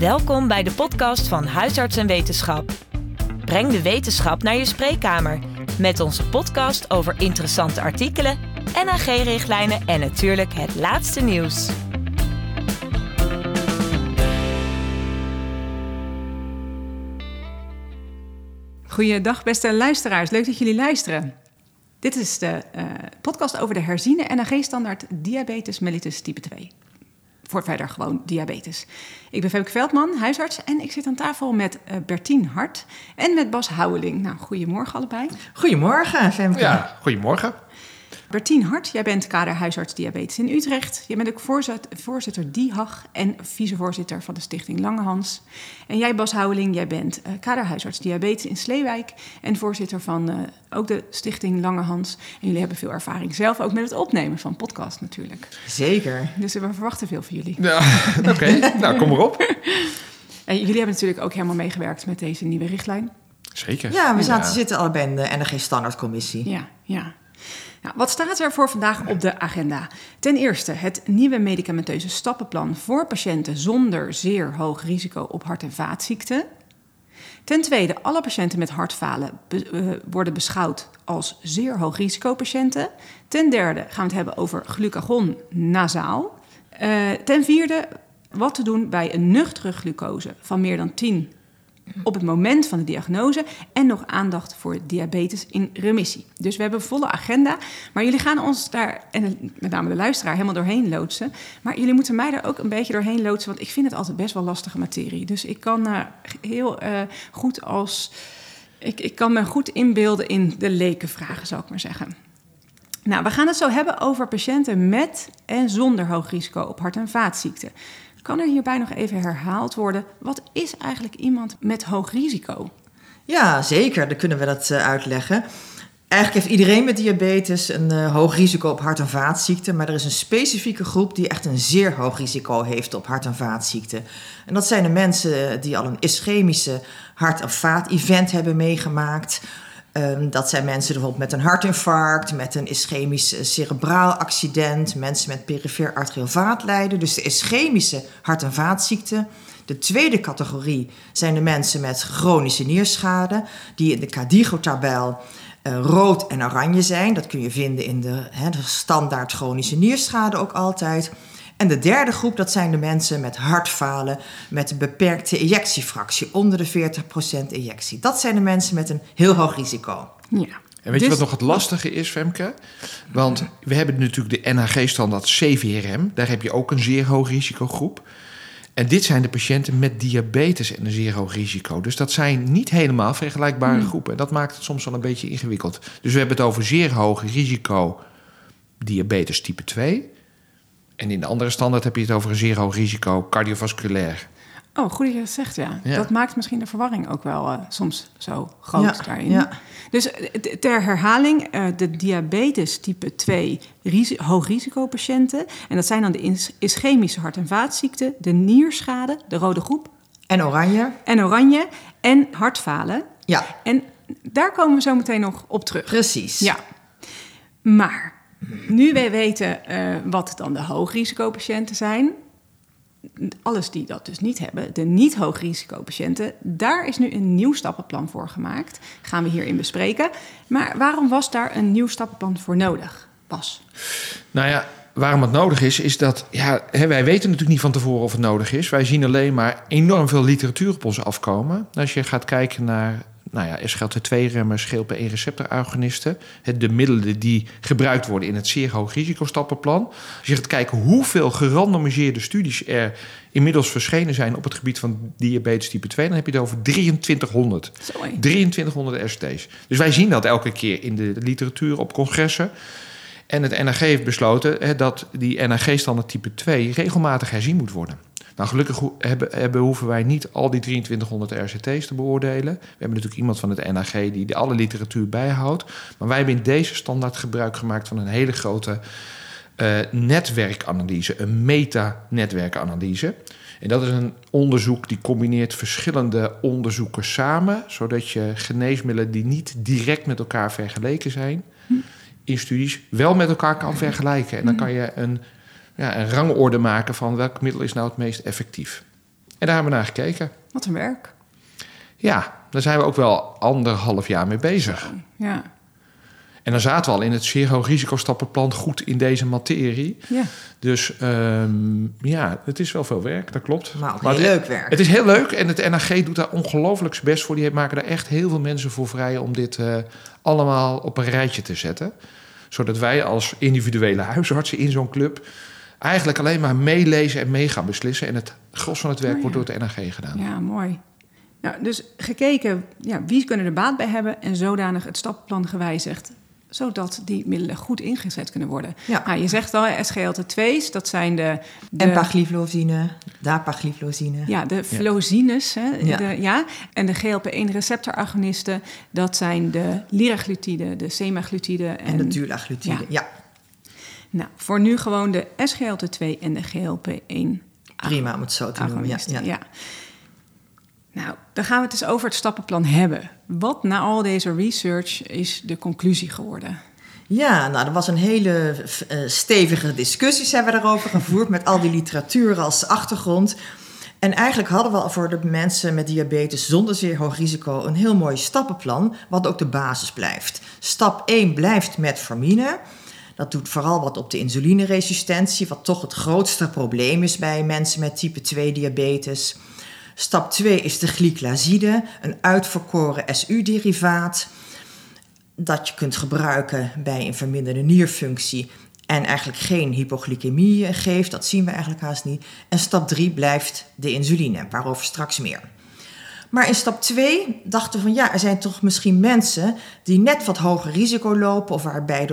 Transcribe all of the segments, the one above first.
Welkom bij de podcast van Huisarts en Wetenschap. Breng de wetenschap naar je spreekkamer met onze podcast over interessante artikelen, NHG-richtlijnen en natuurlijk het laatste nieuws. Goeiedag beste luisteraars, leuk dat jullie luisteren. Dit is de podcast over de herziene NHG-standaard diabetes mellitus type 2. Voor verder gewoon diabetes. Ik ben Femke Veldman, huisarts, en ik zit aan tafel met Bertien Hart en met Bas Houweling. Nou, goedemorgen allebei. Goedemorgen, Femke. Ja, goedemorgen. Bertien Hart, jij bent kaderhuisarts diabetes in Utrecht. Je bent ook voorzitter DIHAG en vicevoorzitter van de Stichting Langehans. En jij, Bas Houweling, jij bent kaderhuisarts diabetes in Sleewijk en voorzitter van ook de Stichting Langehans. En jullie hebben veel ervaring zelf ook met het opnemen van podcast natuurlijk. Zeker. Dus we verwachten veel van jullie. Ja, oké. Nou, kom maar op. En jullie hebben natuurlijk ook helemaal meegewerkt met deze nieuwe richtlijn. Zeker. Ja, we zitten allebei in de NHG-standaardcommissie. Ja. Nou, wat staat er voor vandaag op de agenda? Ten eerste het nieuwe medicamenteuze stappenplan voor patiënten zonder zeer hoog risico op hart- en vaatziekten. Ten tweede, alle patiënten met hartfalen worden beschouwd als zeer hoog risicopatiënten. Ten derde gaan we het hebben over glucagon nasaal. Ten vierde, wat te doen bij een nuchtere glucose van meer dan 10 op het moment van de diagnose en nog aandacht voor diabetes in remissie. Dus we hebben een volle agenda, maar jullie gaan ons daar, en met name de luisteraar, helemaal doorheen loodsen. Maar jullie moeten mij daar ook een beetje doorheen loodsen, want ik vind het altijd best wel lastige materie. Dus ik kan ik kan me goed inbeelden in de lekenvragen, zou ik maar zeggen. Nou, we gaan het zo hebben over patiënten met en zonder hoog risico op hart- en vaatziekten. Kan er hierbij nog even herhaald worden, wat is eigenlijk iemand met hoog risico? Ja, zeker. Dan kunnen we dat uitleggen. Eigenlijk heeft iedereen met diabetes een hoog risico op hart- en vaatziekten. Maar er is een specifieke groep die echt een zeer hoog risico heeft op hart- en vaatziekten. En dat zijn de mensen die al een ischemische hart- en vaat-event hebben meegemaakt. Dat zijn mensen bijvoorbeeld met een hartinfarct, met een ischemisch cerebraal accident, mensen met perifeer arterieel vaatlijden, dus de ischemische hart- en vaatziekten. De tweede categorie zijn de mensen met chronische nierschade, die in de KDIGO-tabel rood en oranje zijn. Dat kun je vinden in de standaard chronische nierschade ook altijd. En de derde groep, dat zijn de mensen met hartfalen met een beperkte ejectiefractie, onder de 40% ejectie. Dat zijn de mensen met een heel hoog risico. Ja. En weet je wat nog het lastige is, Femke? Want we hebben natuurlijk de NHG-standaard CVRM. Daar heb je ook een zeer hoog risicogroep. En dit zijn de patiënten met diabetes en een zeer hoog risico. Dus dat zijn niet helemaal vergelijkbare groepen. En dat maakt het soms wel een beetje ingewikkeld. Dus we hebben het over zeer hoog risico diabetes type 2... En in de andere standaard heb je het over een zeer hoog risico cardiovasculair. Oh, goed dat je dat zegt, ja. Dat maakt misschien de verwarring ook wel soms zo groot daarin. Ja. Dus ter herhaling, de diabetes type 2 hoogrisicopatiënten. En dat zijn dan de ischemische hart- en vaatziekten, de nierschade, de rode groep. En oranje. En hartfalen. Ja. En daar komen we zo meteen nog op terug. Precies. Ja, maar nu wij weten wat dan de hoogrisicopatiënten zijn, alles die dat dus niet hebben, de niet-hoogrisicopatiënten, daar is nu een nieuw stappenplan voor gemaakt. Gaan we hierin bespreken. Maar waarom was daar een nieuw stappenplan voor nodig, Bas? Nou ja, waarom het nodig is dat wij weten natuurlijk niet van tevoren of het nodig is. Wij zien alleen maar enorm veel literatuur op ons afkomen. Als je gaat kijken naar SGLT2-remmers, GLP-1-receptoragonisten, de middelen die gebruikt worden in het zeer hoog risicostappenplan. Als je gaat kijken hoeveel gerandomiseerde studies er inmiddels verschenen zijn op het gebied van diabetes type 2, dan heb je het over 2300. Sorry. 2300 ST's. Dus wij zien dat elke keer in de literatuur op congressen. En het NHG heeft besloten dat die NHG-standaard type 2 regelmatig herzien moet worden. Nou, gelukkig hoeven wij niet al die 2300 RCT's te beoordelen. We hebben natuurlijk iemand van het NHG die alle literatuur bijhoudt. Maar wij hebben in deze standaard gebruik gemaakt van een hele grote netwerkanalyse, een meta-netwerkanalyse. En dat is een onderzoek die combineert verschillende onderzoeken samen, zodat je geneesmiddelen die niet direct met elkaar vergeleken zijn, in studies wel met elkaar kan vergelijken. En dan kan je een rangorde maken van welk middel is nou het meest effectief. En daar hebben we naar gekeken. Wat een werk. Ja, daar zijn we ook wel 1,5 jaar mee bezig. Ja. En dan zaten we al in het zeer hoog risicostappenplan goed in deze materie. Ja. Dus het is wel veel werk, dat klopt. Maar ook heel leuk werk. Het is heel leuk en het NAG doet daar ongelooflijk zijn best voor. Die maken daar echt heel veel mensen voor vrij om dit allemaal op een rijtje te zetten. Zodat wij als individuele huisartsen in zo'n club eigenlijk alleen maar meelezen en mee gaan beslissen. En het gros van het werk wordt door het NAG gedaan. Ja, mooi. Nou, dus gekeken, wie kunnen er baat bij hebben en zodanig het stappenplan gewijzigd, zodat die middelen goed ingezet kunnen worden. Ja. Nou, je zegt al, SGLT2's, dat zijn de Empagliflozine, dapagliflozine. Ja, de flozines. Hè, Ja. En de GLP-1-receptoragonisten, dat zijn de liraglutide, de semaglutide. En de dulaglutide, ja. Nou, voor nu gewoon de SGLT2 en de GLP-1. Prima om het zo te noemen, ja. Nou, dan gaan we het eens over het stappenplan hebben. Wat na al deze research is de conclusie geworden? Ja, nou, er was een hele stevige discussies hebben we daarover gevoerd met al die literatuur als achtergrond. En eigenlijk hadden we al voor de mensen met diabetes zonder zeer hoog risico een heel mooi stappenplan, wat ook de basis blijft. Stap 1 blijft metformine. Dat doet vooral wat op de insulineresistentie, wat toch het grootste probleem is bij mensen met type 2 diabetes. Stap 2 is de glyclazide, een uitverkoren SU-derivaat dat je kunt gebruiken bij een verminderde nierfunctie en eigenlijk geen hypoglycemie geeft. Dat zien we eigenlijk haast niet. En stap 3 blijft de insuline, waarover straks meer. Maar in stap 2 dachten we van er zijn toch misschien mensen die net wat hoger risico lopen of waarbij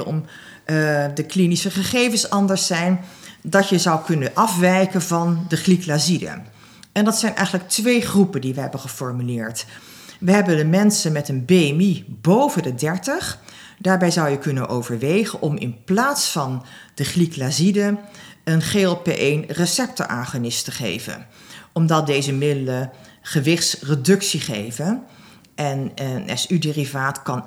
de klinische gegevens anders zijn, dat je zou kunnen afwijken van de glyclazide. En dat zijn eigenlijk 2 groepen die we hebben geformuleerd. We hebben de mensen met een BMI boven de 30. Daarbij zou je kunnen overwegen om in plaats van de glyclazide een GLP-1 receptoragonist te geven. Omdat deze middelen gewichtsreductie geven. En een SU-derivaat kan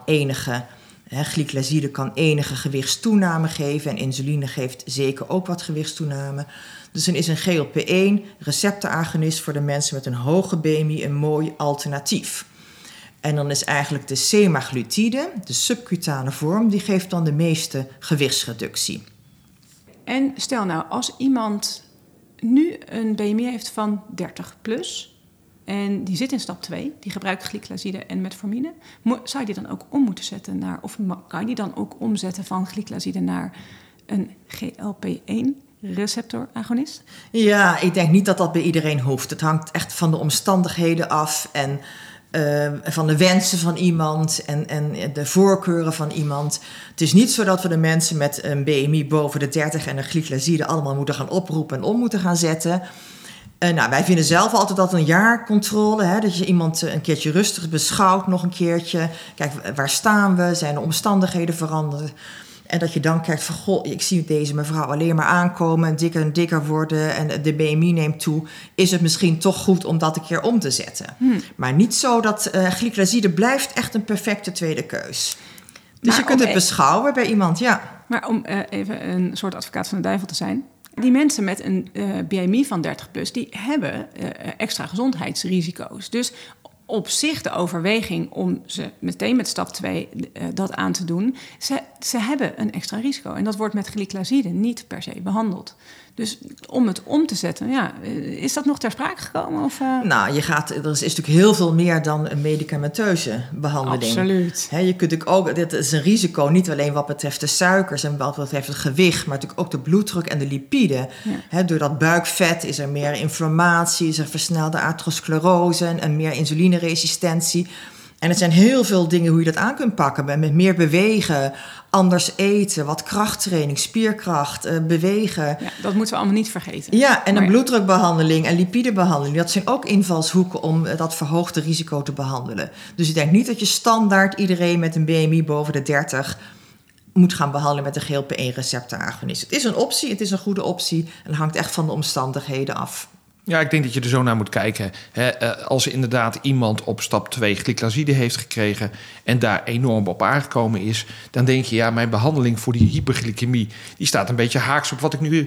glyclazide kan enige gewichtstoename geven. En insuline geeft zeker ook wat gewichtstoename. Dus dan is een GLP-1 receptoragonist voor de mensen met een hoge BMI een mooi alternatief. En dan is eigenlijk de semaglutide, de subcutane vorm, die geeft dan de meeste gewichtsreductie. En stel nou, als iemand nu een BMI heeft van 30 plus en die zit in stap 2, die gebruikt glyclazide en metformine, zou je die dan ook om moeten zetten naar, of kan je die dan ook omzetten van glyclazide naar een GLP-1 receptoragonist? Ja, ik denk niet dat dat bij iedereen hoeft. Het hangt echt van de omstandigheden af en van de wensen van iemand en de voorkeuren van iemand. Het is niet zo dat we de mensen met een BMI boven de 30 en een glyclazide allemaal moeten gaan oproepen en om moeten gaan zetten. Wij vinden zelf altijd dat een jaarcontrole, dat je iemand een keertje rustig beschouwt, nog een keertje. Kijk, waar staan we? Zijn de omstandigheden veranderd? En dat je dan kijkt van, goh, ik zie deze mevrouw alleen maar aankomen en dikker en dikker worden en de BMI neemt toe. Is het misschien toch goed om dat een keer om te zetten? Maar niet zo dat glyclazide blijft echt een perfecte tweede keus. Dus maar je kunt het beschouwen bij iemand, ja. Maar om even een soort advocaat van de duivel te zijn. Die mensen met een BMI van 30 plus, die hebben extra gezondheidsrisico's. Dus op zich de overweging om ze meteen met stap 2 dat aan te doen. Ze hebben een extra risico. En dat wordt met glyclazide niet per se behandeld. Dus om het om te zetten, is dat nog ter sprake gekomen? Of, Nou, er is natuurlijk heel veel meer dan een medicamenteuze behandeling. Absoluut. Je kunt ook, dit is een risico, niet alleen wat betreft de suikers en wat betreft het gewicht, maar natuurlijk ook de bloeddruk en de lipiden. Ja. Door dat buikvet is er meer inflammatie, is er versnelde atherosclerose en meer insulineresistentie. En het zijn heel veel dingen hoe je dat aan kunt pakken. Met meer bewegen, anders eten, wat krachttraining, spierkracht, bewegen. Ja, dat moeten we allemaal niet vergeten. Ja, en een bloeddrukbehandeling en lipidebehandeling. Dat zijn ook invalshoeken om dat verhoogde risico te behandelen. Dus ik denk niet dat je standaard iedereen met een BMI boven de 30 moet gaan behandelen met een GLP-1 receptoragonist. Het is een optie, het is een goede optie. En het hangt echt van de omstandigheden af. Ja, ik denk dat je er zo naar moet kijken. Als inderdaad iemand op stap 2 glyclaside heeft gekregen en daar enorm op aangekomen is, dan denk je, mijn behandeling voor die hyperglycemie, die staat een beetje haaks op wat ik nu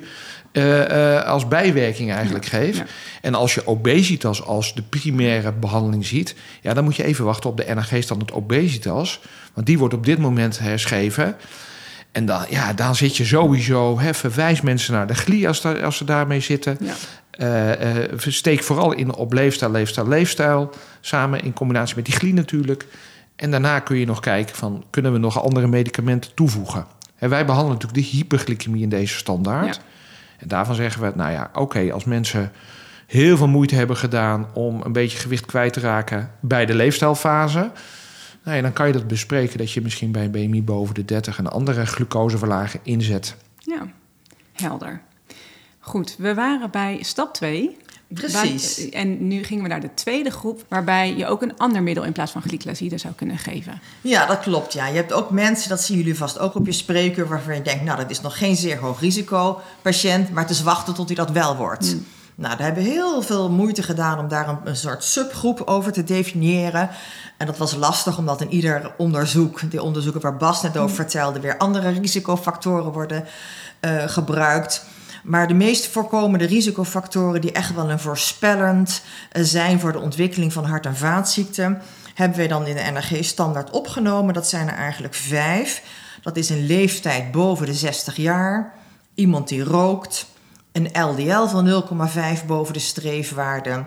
als bijwerking eigenlijk geef. Ja. En als je obesitas als de primaire behandeling ziet, dan moet je even wachten op de NAG-standaard obesitas, want die wordt op dit moment herschreven. En dan zit je sowieso, verwijs mensen naar de GLI als ze daarmee zitten. Ja. Steek vooral in op leefstijl. Samen in combinatie met die GLI natuurlijk. En daarna kun je nog kijken van, kunnen we nog andere medicamenten toevoegen? En wij behandelen natuurlijk de hyperglycemie in deze standaard. Ja. En daarvan zeggen we, oké, als mensen heel veel moeite hebben gedaan om een beetje gewicht kwijt te raken bij de leefstijlfase, dan kan je dat bespreken dat je misschien bij een BMI boven de 30 een andere glucoseverlaging inzet. Ja, helder. Goed, we waren bij stap 2. Precies. En nu gingen we naar de tweede groep, waarbij je ook een ander middel in plaats van glyclaside zou kunnen geven. Ja, dat klopt. Ja. Je hebt ook mensen, dat zien jullie vast ook op je spreekuur, waarvan je denkt, dat is nog geen zeer hoog risico patiënt, maar het is wachten tot hij dat wel wordt. Daar hebben we heel veel moeite gedaan om daar een soort subgroep over te definiëren. En dat was lastig, omdat in ieder onderzoek, die onderzoeken waar Bas net over vertelde, weer andere risicofactoren worden gebruikt. Maar de meest voorkomende risicofactoren die echt wel een voorspellend zijn voor de ontwikkeling van hart- en vaatziekten, hebben we dan in de NAG-standaard opgenomen. Dat zijn er eigenlijk 5. Dat is een leeftijd boven de 60 jaar, iemand die rookt, een LDL van 0,5 boven de streefwaarde,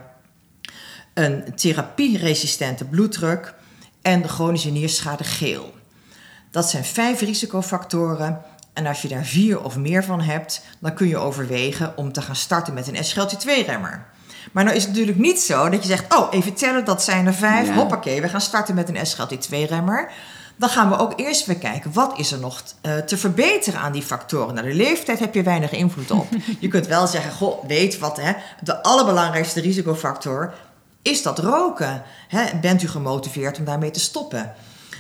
een therapieresistente bloeddruk en de chronische nierschade geel. Dat zijn 5 risicofactoren. En als je daar 4 of meer van hebt, dan kun je overwegen om te gaan starten met een SGLT2-remmer. Maar nou is het natuurlijk niet zo dat je zegt, even tellen, dat zijn er 5. Ja. Hoppakee, we gaan starten met een SGLT2-remmer. Dan gaan we ook eerst weer kijken, wat is er nog te verbeteren aan die factoren? De leeftijd heb je weinig invloed op. Je kunt wel zeggen, weet wat, de allerbelangrijkste risicofactor is dat roken. Bent u gemotiveerd om daarmee te stoppen?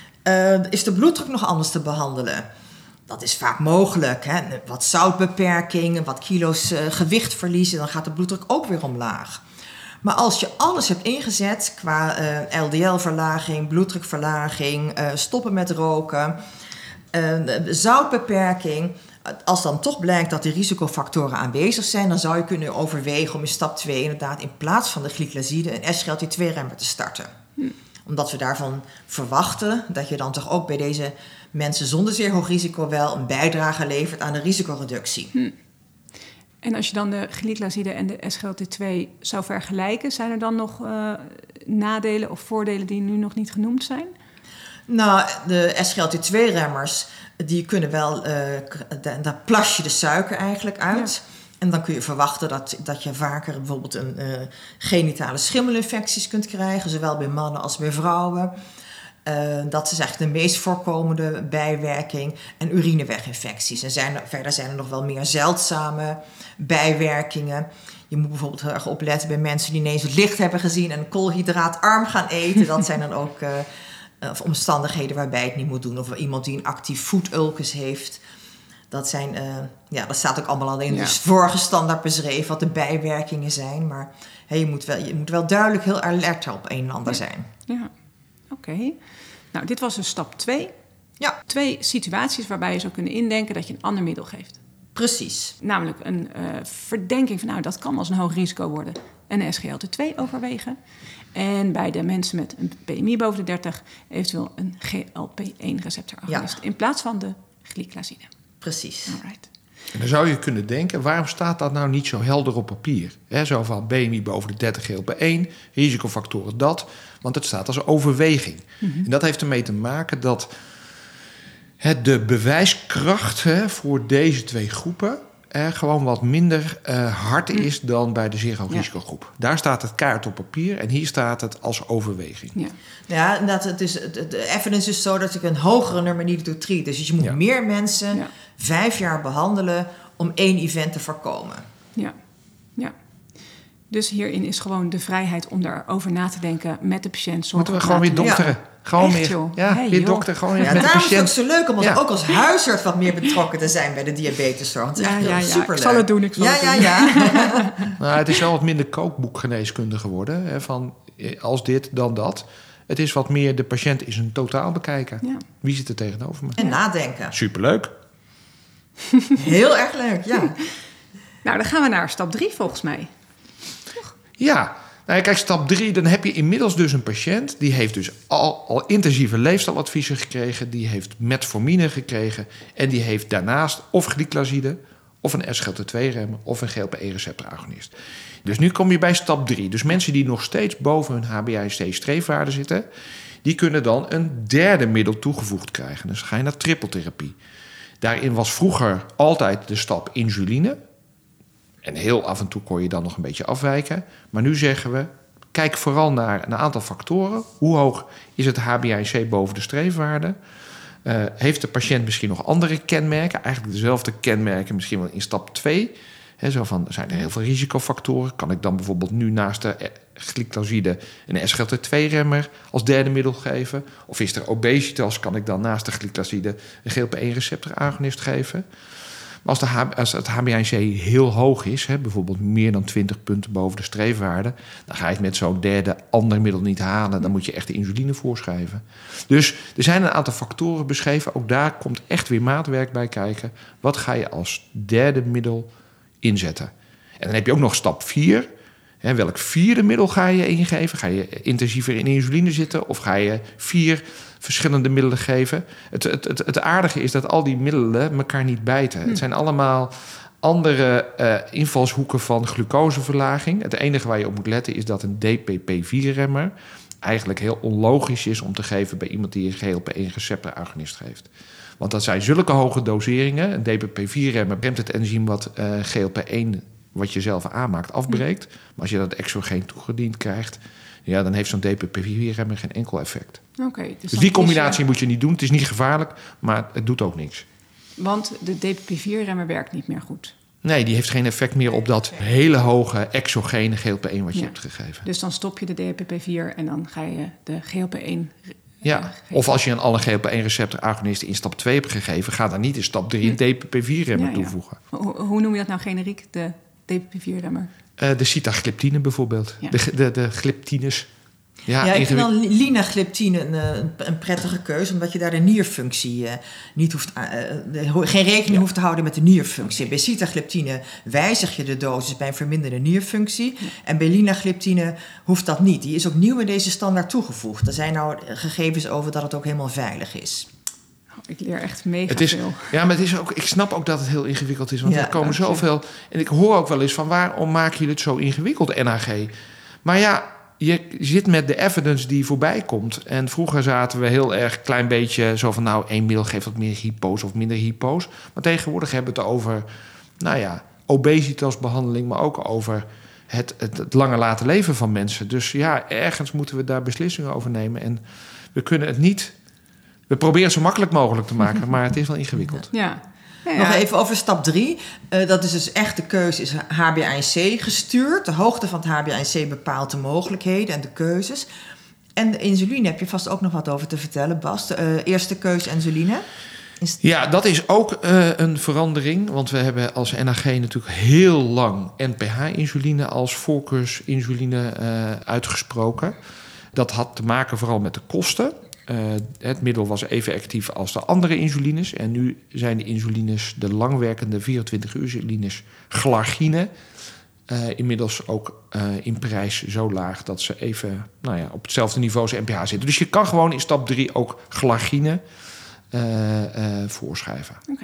Is de bloeddruk nog anders te behandelen? Dat is vaak mogelijk. Wat zoutbeperking, wat kilo's gewicht verliezen, dan gaat de bloeddruk ook weer omlaag. Maar als je alles hebt ingezet qua LDL-verlaging, bloeddrukverlaging, stoppen met roken, zoutbeperking, als dan toch blijkt dat die risicofactoren aanwezig zijn, dan zou je kunnen overwegen om in stap 2 inderdaad in plaats van de glyclaside een SGLT2-remmer te starten. Omdat we daarvan verwachten dat je dan toch ook bij deze mensen zonder zeer hoog risico wel een bijdrage levert aan de risicoreductie. En als je dan de glyclaside en de SGLT2 zou vergelijken, zijn er dan nog nadelen of voordelen die nu nog niet genoemd zijn? Nou, de SGLT2-remmers, die kunnen wel, daar plas je de suiker eigenlijk uit. Ja. En dan kun je verwachten dat je vaker bijvoorbeeld een genitale schimmelinfecties kunt krijgen, zowel bij mannen als bij vrouwen. Dat is eigenlijk de meest voorkomende bijwerking. En urineweginfecties. En verder zijn er nog wel meer zeldzame bijwerkingen. Je moet bijvoorbeeld heel erg opletten bij mensen die ineens het licht hebben gezien en koolhydraatarm gaan eten. Dat zijn dan ook omstandigheden waarbij het niet moet doen. Of iemand die een actief voetulcus heeft. Dat zijn, dat staat ook allemaal al in de vorige standaard beschreven wat de bijwerkingen zijn. Maar je moet wel duidelijk heel alert op een en ander zijn. Ja, oké. Nou, dit was dus stap 2. Ja. 2 situaties waarbij je zou kunnen indenken dat je een ander middel geeft. Precies. Namelijk een verdenking van, dat kan als een hoog risico worden. En een SGLT2 overwegen. En bij de mensen met een BMI boven de 30 eventueel een GLP-1-receptoragonist. In plaats van de glyclaside. Precies. Alright. En dan zou je kunnen denken, waarom staat dat nou niet zo helder op papier? Zo van BMI boven de 30 GLP-1, risicofactoren dat. Want het staat als overweging. Mm-hmm. En dat heeft ermee te maken dat de bewijskracht voor deze 2 groepen gewoon wat minder hard is dan bij de zeer hoog risicogroep. Daar staat het kaart op papier en hier staat het als overweging. Ja, inderdaad, de evidence is zo dat ik een hogere nummer needed to treat. Dus je moet meer mensen 5 jaar behandelen om 1 event te voorkomen. Ja. Dus hierin is gewoon de vrijheid om daarover na te denken met de patiënt. Moeten we gewoon weer dokteren. Ja. Gewoon Echt, joh? weer dokter. Gewoon weer met de daarom is het ook patiënt. zo leuk om ook als Ja. huisarts wat meer betrokken te zijn bij de diabeteszorg. Het is echt heel superleuk. Ik zal het doen, Ja. Nou, het is wel wat minder kookboekgeneeskunde geworden. Hè, van als dit, dan dat. Het is wat meer de patiënt is een totaal bekijken. Ja. Wie zit er tegenover me? En nadenken. Superleuk. Heel erg leuk, ja. Nou, dan gaan we naar stap 3 volgens mij. Ja, nou, kijk, stap 3, dan heb je inmiddels dus een patiënt. Die heeft dus al intensieve leefstijladviezen gekregen. Die heeft metformine gekregen. En die heeft daarnaast of glyclazide, of een SGLT2-remmer, of een GLP-1-receptoragonist. Dus nu kom je bij stap 3. Dus mensen die nog steeds boven hun HbA1c-streefwaarde zitten, die kunnen dan een derde middel toegevoegd krijgen. Dus ga je naar trippeltherapie. Daarin was vroeger altijd de stap insuline. En heel af en toe kon je dan nog een beetje afwijken. Maar nu zeggen we, kijk vooral naar een aantal factoren. Hoe hoog is het HbA1c boven de streefwaarde? Heeft de patiënt misschien nog andere kenmerken? Eigenlijk dezelfde kenmerken, misschien wel in stap 2. Zo van, zijn er heel veel risicofactoren? Kan ik dan bijvoorbeeld nu naast de glyclazide een SGLT2-remmer als derde middel geven? Of is er obesitas? Kan ik dan naast de glyclazide een GLP-1-receptoragonist geven? Maar als het HbA1c heel hoog is, bijvoorbeeld meer dan 20 punten boven de streefwaarde, dan ga je het met zo'n derde ander middel niet halen. Dan moet je echt de insuline voorschrijven. Dus er zijn een aantal factoren beschreven. Ook daar komt echt weer maatwerk bij kijken. Wat ga je als derde middel inzetten? En dan heb je ook nog stap 4. Welk vierde middel ga je ingeven? Ga je intensiever in insuline zitten? Of ga je 4 verschillende middelen geven? Het aardige is dat al die middelen elkaar niet bijten. Het zijn allemaal andere invalshoeken van glucoseverlaging. Het enige waar je op moet letten is dat een DPP4-remmer eigenlijk heel onlogisch is om te geven bij iemand die een GLP-1-receptoragonist geeft. Want dat zijn zulke hoge doseringen. Een DPP4-remmer remt het enzym wat GLP-1 wat je zelf aanmaakt afbreekt. Maar als je dat exogeen toegediend krijgt, ja, dan heeft zo'n DPP4-remmer geen enkel effect. Okay, dus die combinatie moet je niet doen. Het is niet gevaarlijk, maar het doet ook niks. Want de DPP4-remmer werkt niet meer goed. Nee, die heeft geen effect meer op dat hele hoge exogene GLP-1 wat je hebt gegeven. Dus dan stop je de DPP4 en dan ga je de GLP-1... Ja, of als je alle GLP-1-receptoragonisten in stap 2 hebt gegeven, ga dan niet in stap 3 een DPP4-remmer toevoegen. Hoe noem je dat nou generiek, de DPP4-remmer? De sitagliptine bijvoorbeeld. Ja. De gliptines. Ja, ik vind dan linagliptine een prettige keuze, omdat je daar de nierfunctie niet hoeft geen rekening hoeft te houden met de nierfunctie. Bij sitagliptine wijzig je de dosis bij een verminderde nierfunctie. Ja. En bij linagliptine hoeft dat niet. Die is ook nieuw in deze standaard toegevoegd. Er zijn nou gegevens over dat het ook helemaal veilig is. Ik leer echt mega veel. Ja, maar het is ook, ik snap ook dat het heel ingewikkeld is. Want er komen zoveel... En ik hoor ook wel eens van, waarom maken jullie het zo ingewikkeld, NHG? Maar ja, je zit met de evidence die voorbij komt. En vroeger zaten we heel erg klein beetje zo van, nou, 1 middel geeft wat meer hypo's of minder hypo's. Maar tegenwoordig hebben we het over, obesitasbehandeling, maar ook over het langer laten leven van mensen. Dus ja, ergens moeten we daar beslissingen over nemen. En we kunnen het niet... We proberen het zo makkelijk mogelijk te maken, maar het is wel ingewikkeld. Ja. Nog even over stap 3. Dat is dus echt de keuze is HbA1c gestuurd. De hoogte van het HbA1c bepaalt de mogelijkheden en de keuzes. En de insuline heb je vast ook nog wat over te vertellen, Bas. De eerste keuze insuline. Ja, dat is ook een verandering. Want we hebben als NHG natuurlijk heel lang NPH-insuline als voorkeursinsuline uitgesproken. Dat had te maken vooral met de kosten. Het middel was even actief als de andere insulines. En nu zijn de insulines, de langwerkende 24-uur-insulines, glargine, inmiddels ook in prijs zo laag dat ze even op hetzelfde niveau als NPH zitten. Dus je kan gewoon in stap 3 ook glargine voorschrijven. Oké.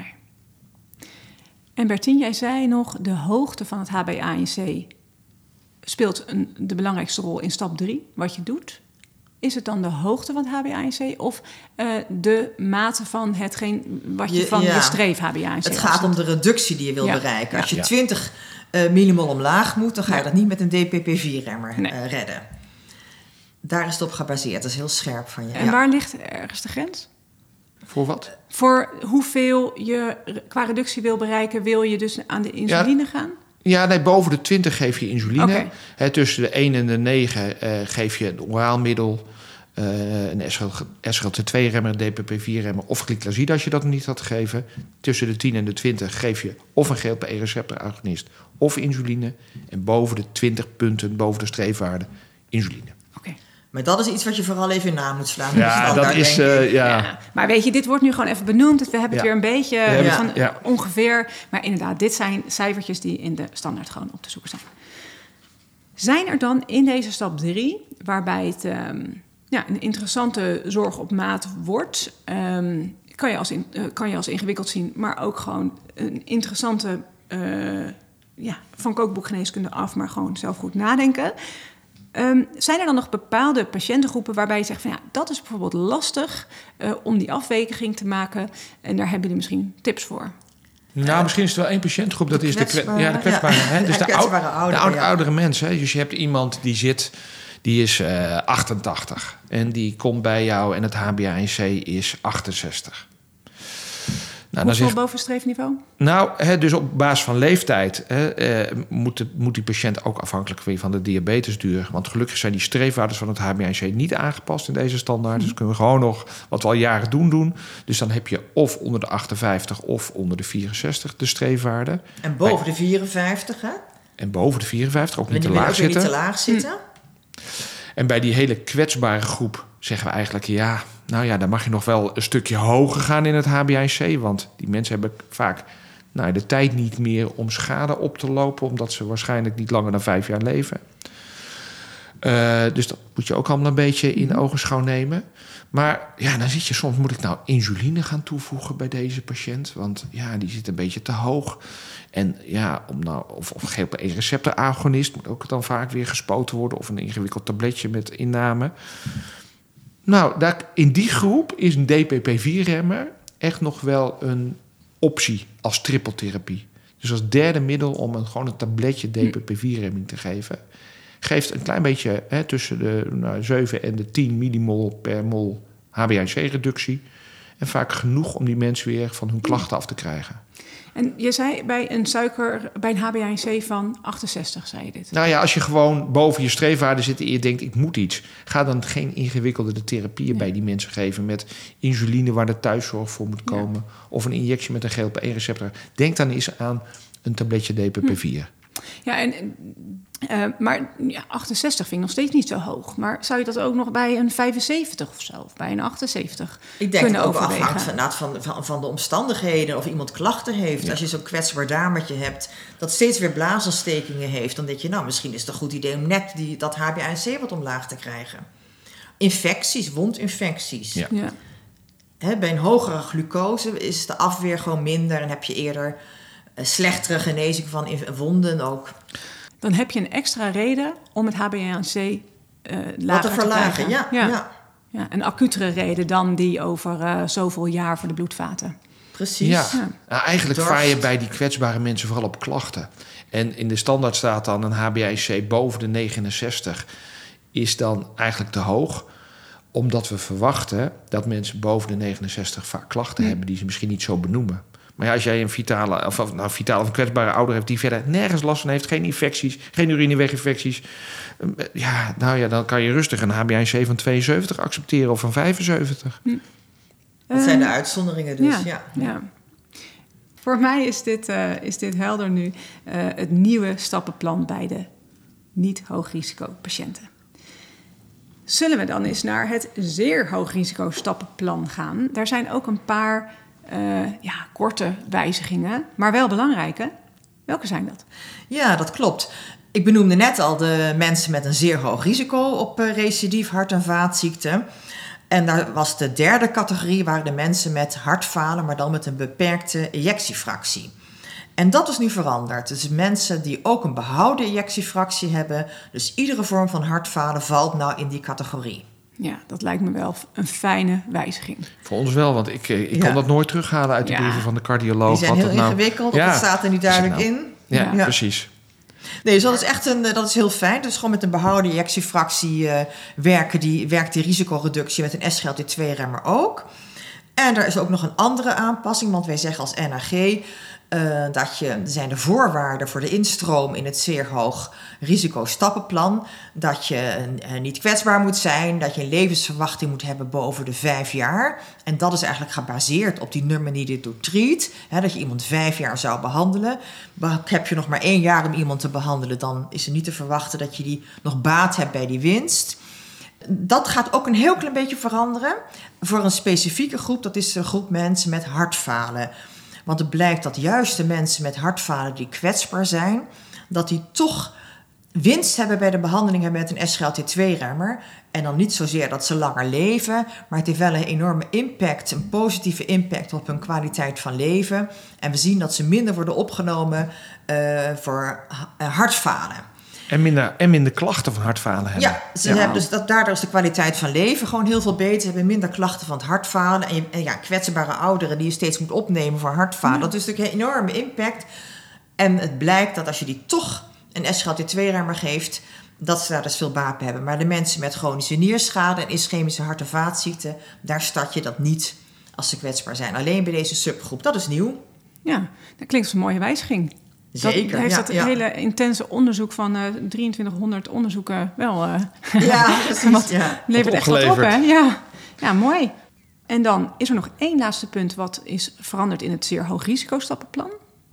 En Bertien, jij zei nog, de hoogte van het HbA1c speelt de belangrijkste rol in stap 3, wat je doet. Is het dan de hoogte van het HbA1c of de mate van hetgeen wat je van je streef HbA1c? Het gaat om de reductie die je wil bereiken. Als je 20 millimol omlaag moet, dan ga je dat niet met een DPP4-remmer redden. Daar is het op gebaseerd. Dat is heel scherp van je. En waar ligt ergens de grens? Voor wat? Voor hoeveel je qua reductie wil bereiken, wil je dus aan de insuline gaan? Ja, nee, boven de 20 geef je insuline. Oké. Tussen de 1 en de 9 geef je een oraalmiddel, een SGLT2-remmer, een DPP4-remmer of glyclazide als je dat niet had gegeven. Tussen de 10 en de 20 geef je of een GLP-receptoragonist of insuline. En boven de 20 punten, boven de streefwaarde, insuline. Oké. Maar dat is iets wat je vooral even in na moet slaan. Ja, dat is... Ja. Maar weet je, dit wordt nu gewoon even benoemd. We hebben het weer een beetje van ongeveer. Maar inderdaad, dit zijn cijfertjes die in de standaard gewoon op te zoeken zijn. Zijn er dan in deze stap 3, waarbij het een interessante zorg op maat wordt... kan je als ingewikkeld zien, maar ook gewoon een interessante... van kookboekgeneeskunde af, maar gewoon zelf goed nadenken... zijn er dan nog bepaalde patiëntengroepen waarbij je zegt van dat is bijvoorbeeld lastig om die afweging te maken en daar hebben jullie misschien tips voor? Nou, misschien is er wel één patiëntgroep, dat is de kwetsbare. Hè? Dus de oudere mensen. Hè? Dus je hebt iemand die is 88 en die komt bij jou en het HbA1c is 68. Nou, hoeveel boven streefniveau? Nou, dus op basis van leeftijd moet die patiënt ook afhankelijk van de diabetesduur. Want gelukkig zijn die streefwaardes van het HbA1c niet aangepast in deze standaard. Dus kunnen we gewoon nog wat we al jaren doen. Dus dan heb je of onder de 58 of onder de 64 de streefwaarde. En boven de 54, hè? En boven de 54, ook niet te laag zitten. Niet te laag zitten. En bij die hele kwetsbare groep zeggen we eigenlijk... dan mag je nog wel een stukje hoger gaan in het HbA1c. Want die mensen hebben vaak de tijd niet meer om schade op te lopen... omdat ze waarschijnlijk niet langer dan 5 jaar leven. Dus dat moet je ook allemaal een beetje in ogenschouw nemen. Maar dan zit je soms... moet ik nou insuline gaan toevoegen bij deze patiënt? Want die zit een beetje te hoog... En of GLP-receptoragonist moet ook dan vaak weer gespoten worden... of een ingewikkeld tabletje met inname. Nou, in die groep is een DPP4-remmer echt nog wel een optie als trippeltherapie. Dus als derde middel om gewoon een tabletje DPP4-remming te geven... geeft een klein beetje tussen de 7 en de 10 millimol per mol HbA1c-reductie... en vaak genoeg om die mensen weer van hun klachten af te krijgen. En je zei bij een HbA1c van 68, zei je dit? Nou ja, als je gewoon boven je streefwaarde zit en je denkt, ik moet iets... ga dan geen ingewikkelde therapieën bij die mensen geven... met insuline waar de thuiszorg voor moet komen... of een injectie met een GLP-receptor. Denk dan eens aan een tabletje DPP4. Ja, maar 68 vind ik nog steeds niet zo hoog. Maar zou je dat ook nog bij een 75 of zo, of bij een 78 ik denk kunnen dat het ook afhangt van de omstandigheden... of iemand klachten heeft. Ja. Als je zo'n kwetsbaar dametje hebt... dat steeds weer blaasontstekingen heeft... dan denk je, misschien is het een goed idee... om net dat HbA1c wat omlaag te krijgen. Infecties, wondinfecties. Ja. Bij een hogere glucose is de afweer gewoon minder... en heb je eerder slechtere genezing van wonden ook... Dan heb je een extra reden om het HbA1c lager te verlagen. Ja. Een acutere reden dan die over zoveel jaar voor de bloedvaten. Precies. Ja. Nou, eigenlijk vaar je bij die kwetsbare mensen vooral op klachten. En in de standaard staat dan een HbA1c boven de 69 is dan eigenlijk te hoog. Omdat we verwachten dat mensen boven de 69 vaak klachten hebben die ze misschien niet zo benoemen. Maar als jij een vitale of een kwetsbare ouder hebt... die verder nergens last van heeft, geen infecties... geen urineweginfecties... dan kan je rustig een HbA1c van 72 accepteren... of van 75. Dat zijn de uitzonderingen dus, ja. Voor mij is dit helder nu. Het nieuwe stappenplan bij de niet-hoogrisico-patiënten. Zullen we dan eens naar het zeer hoogrisico-stappenplan gaan? Daar zijn ook een paar... korte wijzigingen, maar wel belangrijke. Welke zijn dat? Ja, dat klopt. Ik benoemde net al de mensen met een zeer hoog risico op recidief hart- en vaatziekten. En daar was de derde categorie, waren de mensen met hartfalen, maar dan met een beperkte ejectiefractie. En dat is nu veranderd. Dus mensen die ook een behouden ejectiefractie hebben, dus iedere vorm van hartfalen valt nou in die categorie. Ja, dat lijkt me wel een fijne wijziging. Voor ons wel, want ik kan dat nooit terughalen uit de brieven van de cardioloog. Die zijn heel ingewikkeld, dat staat er niet duidelijk in. Ja, precies. Nee, dus dat is echt dat is heel fijn. Dus gewoon met een behouden ejectiefractie werkt die risicoreductie met een SGLT2-remmer ook. En er is ook nog een andere aanpassing, want wij zeggen als NAG... Er zijn de voorwaarden voor de instroom in het zeer hoog risico stappenplan. Dat je niet kwetsbaar moet zijn. Dat je een levensverwachting moet hebben boven de 5 jaar. En dat is eigenlijk gebaseerd op die nummer needed to treat. Dat je iemand 5 jaar zou behandelen. Heb je nog maar 1 jaar om iemand te behandelen, dan is er niet te verwachten dat je die nog baat hebt bij die winst. Dat gaat ook een heel klein beetje veranderen voor een specifieke groep. Dat is de groep mensen met hartfalen. Want het blijkt dat juist de mensen met hartfalen die kwetsbaar zijn, dat die toch winst hebben bij de behandelingen met een SGLT2-remmer. En dan niet zozeer dat ze langer leven, maar het heeft wel een enorme impact, een positieve impact op hun kwaliteit van leven. En we zien dat ze minder worden opgenomen voor hartfalen. En minder klachten van hartfalen hebben. Ja, ze hebben dus daardoor is de kwaliteit van leven gewoon heel veel beter. Ze hebben minder klachten van het hartfalen. En kwetsbare ouderen die je steeds moet opnemen voor hartfalen. Dat is natuurlijk een enorme impact. En het blijkt dat als je die toch een SGLT2-remmer geeft, dat ze daar dus veel baat bij hebben. Maar de mensen met chronische nierschade en ischemische hart- en vaatziekten, daar start je dat niet als ze kwetsbaar zijn. Alleen bij deze subgroep. Dat is nieuw. Ja, dat klinkt als een mooie wijziging. Zeker, heeft dat hele intense onderzoek van 2300 onderzoeken wel... Ja, precies. Levert echt wat op, hè? Ja, mooi. En dan is er nog 1 laatste punt wat is veranderd in het zeer hoog risicostappenplan.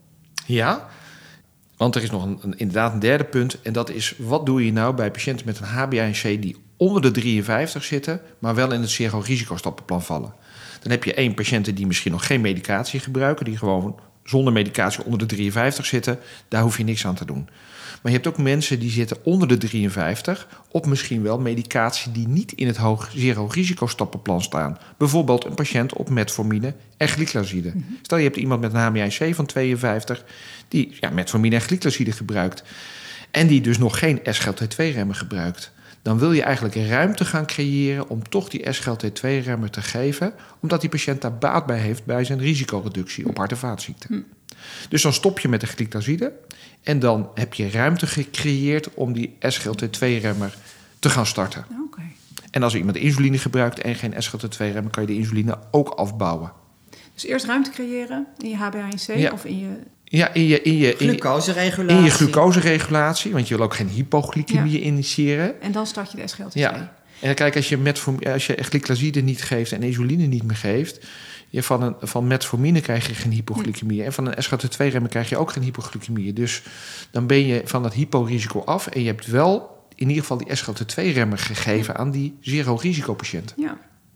Ja, want er is nog inderdaad een derde punt. En dat is, wat doe je nou bij patiënten met een HbA1c die onder de 53 zitten, maar wel in het zeer hoog risicostappenplan vallen? Dan heb je 1 patiënten die misschien nog geen medicatie gebruiken, die gewoon zonder medicatie onder de 53 zitten. Daar hoef je niks aan te doen. Maar je hebt ook mensen die zitten onder de 53... op misschien wel medicatie die niet in het zeer hoog risicostappenplan staan. Bijvoorbeeld een patiënt op metformine en glyclazide. Mm-hmm. Stel je hebt iemand met een HbA1c van 52... die metformine en glyclazide gebruikt. En die dus nog geen SGLT2-remmer gebruikt. Dan wil je eigenlijk ruimte gaan creëren om toch die SGLT2-remmer te geven, omdat die patiënt daar baat bij heeft bij zijn risicoreductie op hart- en vaatziekten. Dus dan stop je met de glyclazide en dan heb je ruimte gecreëerd om die SGLT2-remmer te gaan starten. Okay. En als iemand insuline gebruikt en geen SGLT2-remmer, kan je de insuline ook afbouwen. Dus eerst ruimte creëren in je HbA1c of in je... Ja, in je glucoseregulatie. In je glucoseregulatie, want je wil ook geen hypoglycemie initiëren. En dan start je de SGLT2. Ja. En kijk, als je glyclazide niet geeft en insuline niet meer geeft, van metformine krijg je geen hypoglycemie. En van een SGLT2-remmer krijg je ook geen hypoglycemie. Dus dan ben je van dat hyporisico af en je hebt wel in ieder geval die SGLT2-remmer gegeven aan die zeer hoog risicopatiënten. Ja.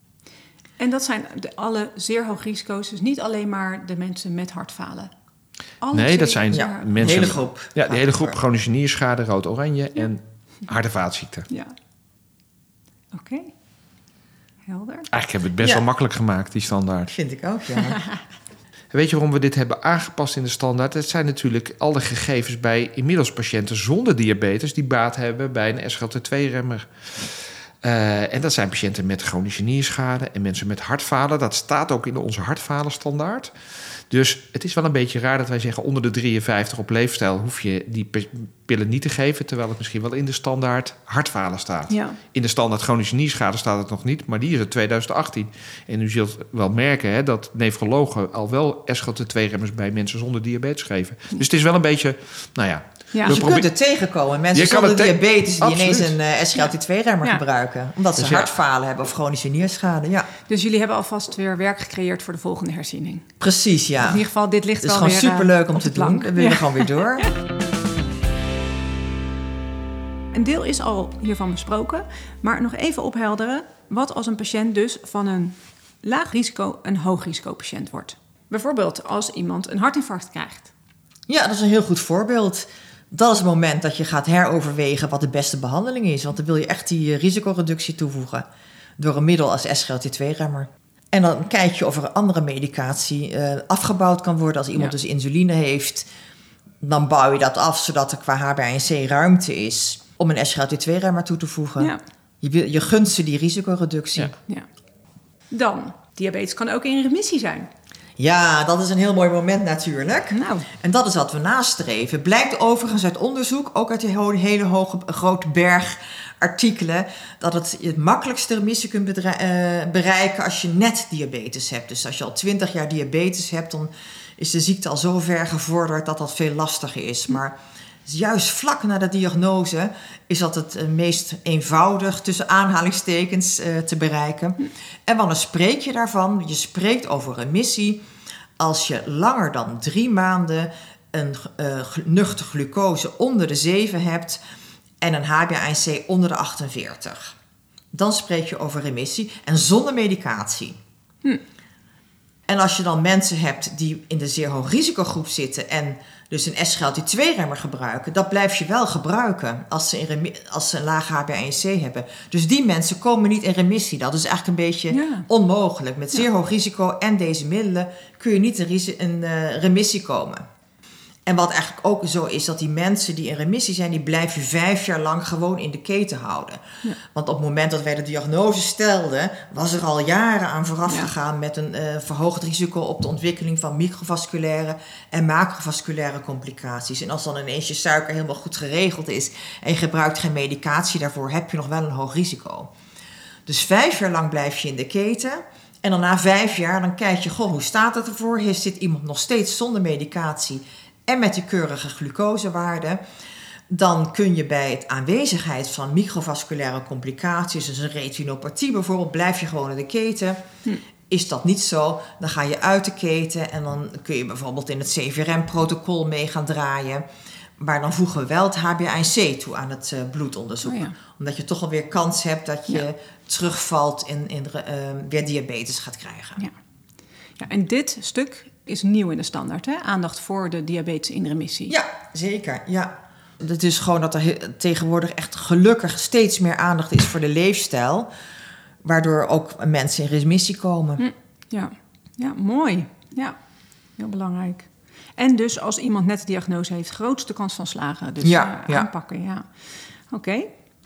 En dat zijn alle zeer hoog risico's, dus niet alleen maar de mensen met hartfalen. Nee, dat zijn mensen. De hele groep. Ja, de hele groep chronische nierschade, rood-oranje en hart- en vaatziekten. Ja. Oké. Helder. Eigenlijk hebben we het best wel makkelijk gemaakt, die standaard. Vind ik ook, ja. Weet je waarom we dit hebben aangepast in de standaard? Het zijn natuurlijk alle gegevens bij inmiddels patiënten zonder diabetes die baat hebben bij een SGLT2-remmer. En dat zijn patiënten met chronische nierschade en mensen met hartfalen. Dat staat ook in onze hartfalenstandaard. Dus het is wel een beetje raar dat wij zeggen onder de 53 op leefstijl hoef je die pillen niet te geven, terwijl het misschien wel in de standaard hartfalen staat. Ja. In de standaard chronische nierschade staat het nog niet, maar die is uit 2018. En u zult wel merken dat nefrologen al wel SGLT2-remmers bij mensen zonder diabetes geven. Dus het is wel een beetje, Ja. Je kunt het tegenkomen. Mensen zonder diabetes die ineens een SGLT2-remmer gebruiken. Omdat ze hartfalen hebben of chronische nierschade. Ja. Dus jullie hebben alvast weer werk gecreëerd voor de volgende herziening. Precies, ja. In ieder geval, dit ligt wel weer. Het is gewoon superleuk om te doen. Dan willen we gewoon weer door. Een deel is al hiervan besproken. Maar nog even ophelderen. Wat als een patiënt dus van een laag risico een hoog risico patiënt wordt? Bijvoorbeeld als iemand een hartinfarct krijgt. Ja, dat is een heel goed voorbeeld. Dat is het moment dat je gaat heroverwegen wat de beste behandeling is. Want dan wil je echt die risicoreductie toevoegen door een middel als SGLT2-remmer. En dan kijk je of er andere medicatie afgebouwd kan worden. Als iemand dus insuline heeft, dan bouw je dat af zodat er qua HbA1c ruimte is om een SGLT2-remmer toe te voegen. Ja. Je gunt ze die risicoreductie. Ja. Dan, diabetes kan ook in remissie zijn. Ja, dat is een heel mooi moment natuurlijk. Nou. En dat is wat we nastreven. Blijkt overigens uit onderzoek, ook uit de hele grote berg artikelen, dat het makkelijkste remissie kunt bereiken als je net diabetes hebt. Dus als je al 20 jaar diabetes hebt, dan is de ziekte al zo ver gevorderd dat veel lastiger is. Maar juist vlak na de diagnose is dat het meest eenvoudig, tussen aanhalingstekens, te bereiken. En wanneer spreek je daarvan? Je spreekt over remissie als je langer dan 3 maanden een nuchter glucose onder de 7 hebt en een HbA1c onder de 48. Dan spreek je over remissie en zonder medicatie. En als je dan mensen hebt die in de zeer hoog risicogroep zitten en dus een SGLT2-remmer gebruiken, dat blijf je wel gebruiken als ze een laag HbA1c hebben. Dus die mensen komen niet in remissie. Dat is eigenlijk een beetje onmogelijk. Met zeer hoog risico en deze middelen kun je niet in remissie komen. En wat eigenlijk ook zo is, dat die mensen die in remissie zijn, die blijf je 5 jaar lang gewoon in de keten houden. Ja. Want op het moment dat wij de diagnose stelden, was er al jaren aan vooraf gegaan met een verhoogd risico op de ontwikkeling van microvasculaire en macrovasculaire complicaties. En als dan ineens je suiker helemaal goed geregeld is en je gebruikt geen medicatie daarvoor, heb je nog wel een hoog risico. Dus 5 jaar lang blijf je in de keten. En dan na 5 jaar, dan kijk je, hoe staat het ervoor? Zit iemand nog steeds zonder medicatie en met die keurige glucosewaarde? Dan kun je bij het aanwezigheid van microvasculaire complicaties, dus een retinopathie bijvoorbeeld, blijf je gewoon in de keten. Is dat niet zo, dan ga je uit de keten en dan kun je bijvoorbeeld in het CVRM-protocol mee gaan draaien. Maar dan voegen we wel het HbA1c toe aan het bloedonderzoek. Omdat je toch alweer kans hebt dat je terugvalt en weer diabetes gaat krijgen. Ja, en dit stuk is nieuw in de standaard, hè? Aandacht voor de diabetes in remissie. Ja, zeker. Ja. Het is gewoon dat er tegenwoordig echt gelukkig steeds meer aandacht is voor de leefstijl, waardoor ook mensen in remissie komen. Ja, mooi. Ja, heel belangrijk. En dus als iemand net de diagnose heeft, grootste kans van slagen. Dus aanpakken, Oké.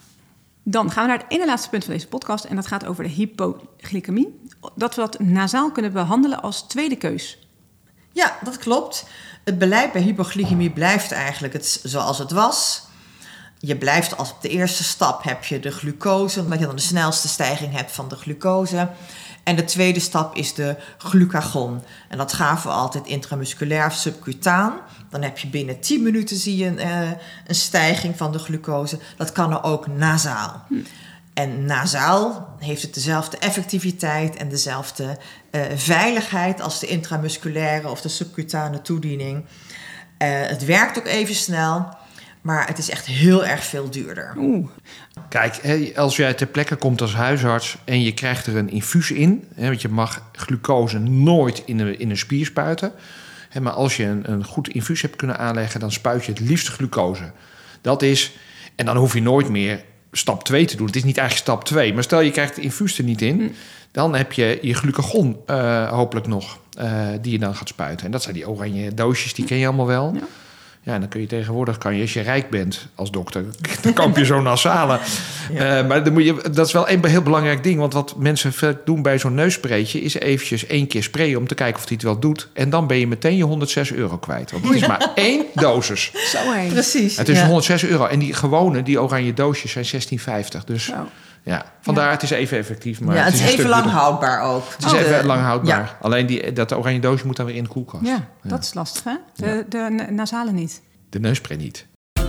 Dan gaan we naar het ene laatste punt van deze podcast. En dat gaat over de hypoglycemie. Dat we dat nasaal kunnen behandelen als tweede keus. Ja, dat klopt. Het beleid bij hypoglycemie blijft eigenlijk zoals het was. Je blijft als op de eerste stap heb je de glucose, omdat je dan de snelste stijging hebt van de glucose. En de tweede stap is de glucagon. En dat gaven we altijd intramusculair of subcutaan. Dan heb je binnen 10 minuten zie je een stijging van de glucose. Dat kan er ook nasaal. En nasaal heeft het dezelfde effectiviteit en dezelfde veiligheid als de intramusculaire of de subcutane toediening. Het werkt ook even snel, maar het is echt heel erg veel duurder. Kijk, als jij ter plekke komt als huisarts en je krijgt er een infuus in, want je mag glucose nooit in een spier spuiten. Maar als je een goed infuus hebt kunnen aanleggen, dan spuit je het liefst glucose. Dat is, en dan hoef je nooit meer stap 2 te doen. Het is niet eigenlijk stap 2. Maar stel je krijgt de infuus er niet in, dan heb je je glucagon hopelijk nog, die je dan gaat spuiten. En dat zijn die oranje doosjes, die ken je allemaal wel. Ja, en dan kun je tegenwoordig, als je rijk bent als dokter, dan koop je zo'n nasale. Maar dat is wel een heel belangrijk ding. Want wat mensen vaak doen bij zo'n neusspreetje is eventjes 1 keer sprayen om te kijken of hij het wel doet. En dan ben je meteen je €106 kwijt. Want het is maar 1 dosis. Zo heen. Precies. Het is €106. En die gewone, die oranje doosjes zijn €16,50. Dus vandaar het is even effectief. Maar het is even lang houdbaar ook. Het is even lang houdbaar. Ja. Alleen dat oranje doosje moet dan weer in de koelkast. Ja, dat is lastig, hè? De nasale niet. De neuspray niet.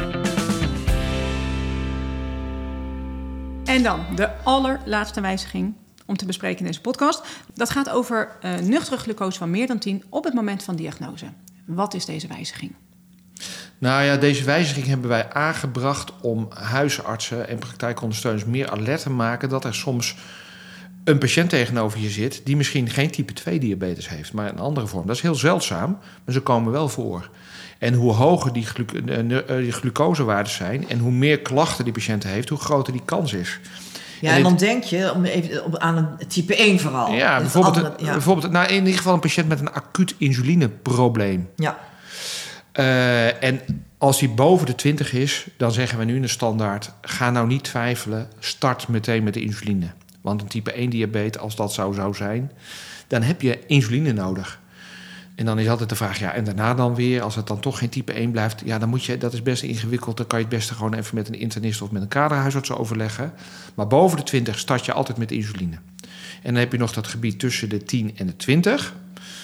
En dan de allerlaatste wijziging om te bespreken in deze podcast. Dat gaat over nuchtere glucose van meer dan 10 op het moment van diagnose. Wat is deze wijziging? Nou ja, deze wijziging hebben wij aangebracht om huisartsen en praktijkondersteuners meer alert te maken dat er soms een patiënt tegenover je zit die misschien geen type 2 diabetes heeft, maar een andere vorm. Dat is heel zeldzaam, maar ze komen wel voor. En hoe hoger die glucosewaarden zijn en hoe meer klachten die patiënt heeft, hoe groter die kans is. Ja, en dan denk je aan een type 1 vooral. Ja, bijvoorbeeld in ieder geval een patiënt met een acuut insulineprobleem. Ja. En als die boven de 20 is, dan zeggen we nu in de standaard, ga nou niet twijfelen, start meteen met de insuline. Want een type 1 diabetes, als dat zou zijn, dan heb je insuline nodig. En dan is altijd de vraag, en daarna dan weer, als het dan toch geen type 1 blijft, dan moet je, dat is best ingewikkeld, dan kan je het beste gewoon even met een internist of met een kaderhuisarts overleggen. Maar boven de 20 start je altijd met insuline. En dan heb je nog dat gebied tussen de 10 en de 20.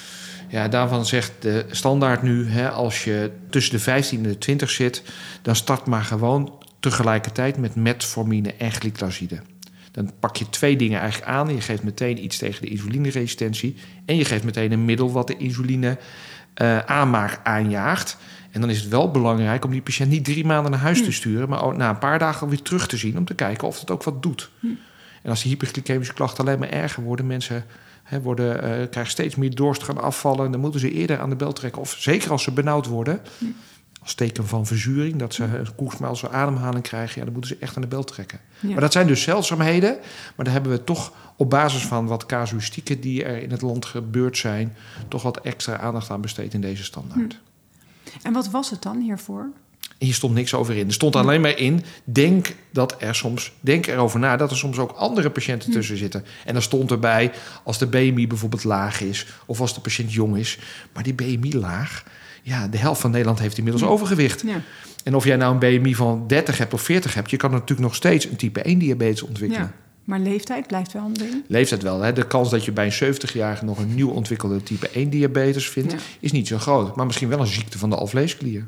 Ja, daarvan zegt de standaard nu, als je tussen de 15 en de 20 zit, dan start maar gewoon tegelijkertijd met metformine en glyclazide. Dan pak je 2 dingen eigenlijk aan. Je geeft meteen iets tegen de insulineresistentie. En je geeft meteen een middel wat de insuline aanmaak aanjaagt. En dan is het wel belangrijk om die patiënt niet 3 maanden naar huis te sturen, maar na een paar dagen weer terug te zien om te kijken of het ook wat doet. En als die hyperglycemische klachten alleen maar erger worden, mensen krijgen steeds meer dorst, gaan afvallen, en dan moeten ze eerder aan de bel trekken. Of zeker als ze benauwd worden, als teken van verzuring, dat ze een koersmaalse ademhaling krijgen, dan moeten ze echt aan de bel trekken. Ja. Maar dat zijn dus zeldzaamheden, maar daar hebben we toch op basis van wat casuïstieken die er in het land gebeurd zijn, toch wat extra aandacht aan besteed in deze standaard. En wat was het dan hiervoor? Hier stond niks over in. Er stond alleen maar in, denk erover na dat er soms ook andere patiënten tussen zitten. En dan stond erbij, als de BMI bijvoorbeeld laag is, of als de patiënt jong is. Maar die BMI laag, ja, de helft van Nederland heeft inmiddels overgewicht. Ja. En of jij nou een BMI van 30 hebt of 40 hebt, je kan natuurlijk nog steeds een type 1 diabetes ontwikkelen. Ja. Maar leeftijd blijft wel een ding? Leeftijd wel. Hè. De kans dat je bij een 70-jarige nog een nieuw ontwikkelde type 1 diabetes vindt, is niet zo groot. Maar misschien wel een ziekte van de alvleesklier.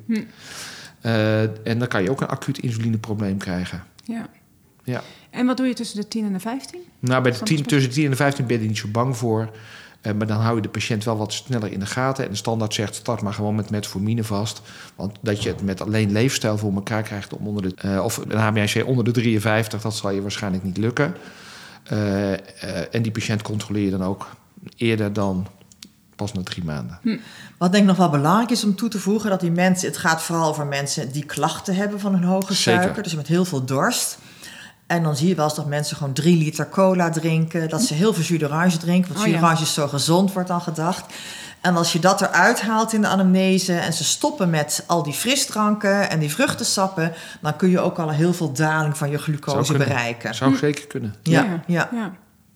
En dan kan je ook een acuut insulineprobleem krijgen. Ja. En wat doe je tussen de 10 en de 15? Nou, tussen de 10 en de 15 ben je er niet zo bang voor. Maar dan hou je de patiënt wel wat sneller in de gaten. En de standaard zegt, start maar gewoon met metformine vast. Want dat je het met alleen leefstijl voor elkaar krijgt om onder of een HbA1c onder de 53, dat zal je waarschijnlijk niet lukken. En die patiënt controleer je dan ook eerder dan pas na 3 maanden. Wat denk ik nog wel belangrijk is om toe te voegen, dat die mensen, het gaat vooral over mensen die klachten hebben van hun hoge suiker, dus met heel veel dorst. En dan zie je wel eens dat mensen gewoon 3 liter cola drinken, dat ze heel veel jus d'orange drinken, want jus d'orange is zo gezond, wordt dan gedacht. En als je dat eruit haalt in de anamnese en ze stoppen met al die frisdranken en die vruchtensappen, dan kun je ook al heel veel daling van je glucose bereiken. Zou zeker kunnen. Ja.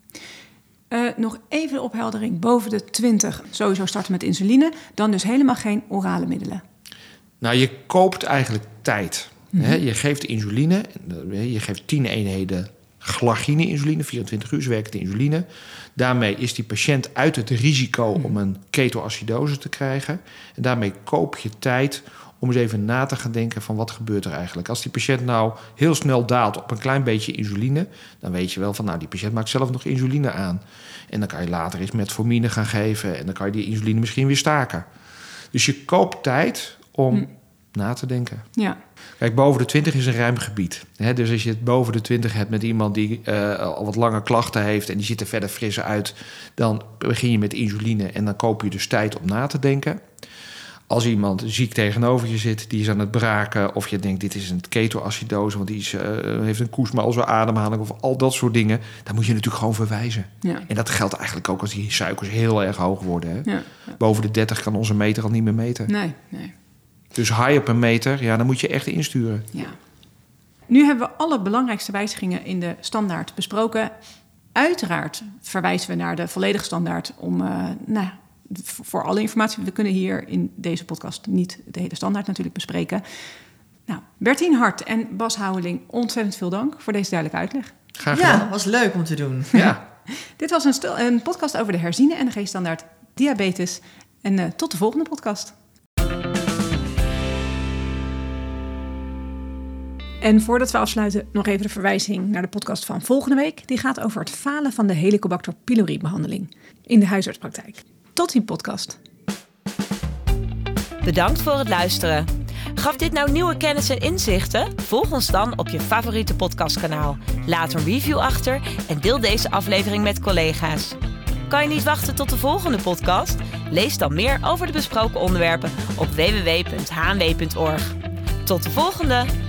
Nog even opheldering, boven de 20 sowieso starten met insuline, dan dus helemaal geen orale middelen. Nou, je koopt eigenlijk tijd. Je geeft insuline, je geeft 10 eenheden glargine-insuline, 24 uur werkende insuline. Daarmee is die patiënt uit het risico om een ketoacidose te krijgen. En daarmee koop je tijd om eens even na te gaan denken van wat gebeurt er eigenlijk. Als die patiënt nou heel snel daalt op een klein beetje insuline, dan weet je wel van nou, die patiënt maakt zelf nog insuline aan. En dan kan je later eens metformine gaan geven en dan kan je die insuline misschien weer staken. Dus je koopt tijd om na te denken. Ja. Kijk, boven de 20 is een ruim gebied. Dus als je het boven de 20 hebt met iemand die al wat lange klachten heeft en die ziet er verder fris uit, dan begin je met insuline en dan koop je dus tijd om na te denken. Als iemand ziek tegenover je zit, die is aan het braken, of je denkt dit is een ketoacidose, want die heeft een koersmaalse ademhaling of al dat soort dingen, dan moet je natuurlijk gewoon verwijzen. Ja. En dat geldt eigenlijk ook als die suikers heel erg hoog worden. Hè? Ja. Boven de 30 kan onze meter al niet meer meten. Nee. Dus high op een meter, dan moet je echt insturen. Ja. Nu hebben we alle belangrijkste wijzigingen in de standaard besproken. Uiteraard verwijzen we naar de volledige standaard om voor alle informatie. We kunnen hier in deze podcast niet de hele standaard natuurlijk bespreken. Nou, Bertien Hart en Bas Houweling, ontzettend veel dank voor deze duidelijke uitleg. Graag gedaan. Ja, was leuk om te doen. Ja. Dit was een podcast over de herzine NG-standaard diabetes. En tot de volgende podcast. En voordat we afsluiten, nog even de verwijzing naar de podcast van volgende week. Die gaat over het falen van de Helicobacter pylori-behandeling in de huisartspraktijk. Tot die podcast. Bedankt voor het luisteren. Gaf dit nou nieuwe kennis en inzichten? Volg ons dan op je favoriete podcastkanaal. Laat een review achter en deel deze aflevering met collega's. Kan je niet wachten tot de volgende podcast? Lees dan meer over de besproken onderwerpen op www.hnw.org. Tot de volgende!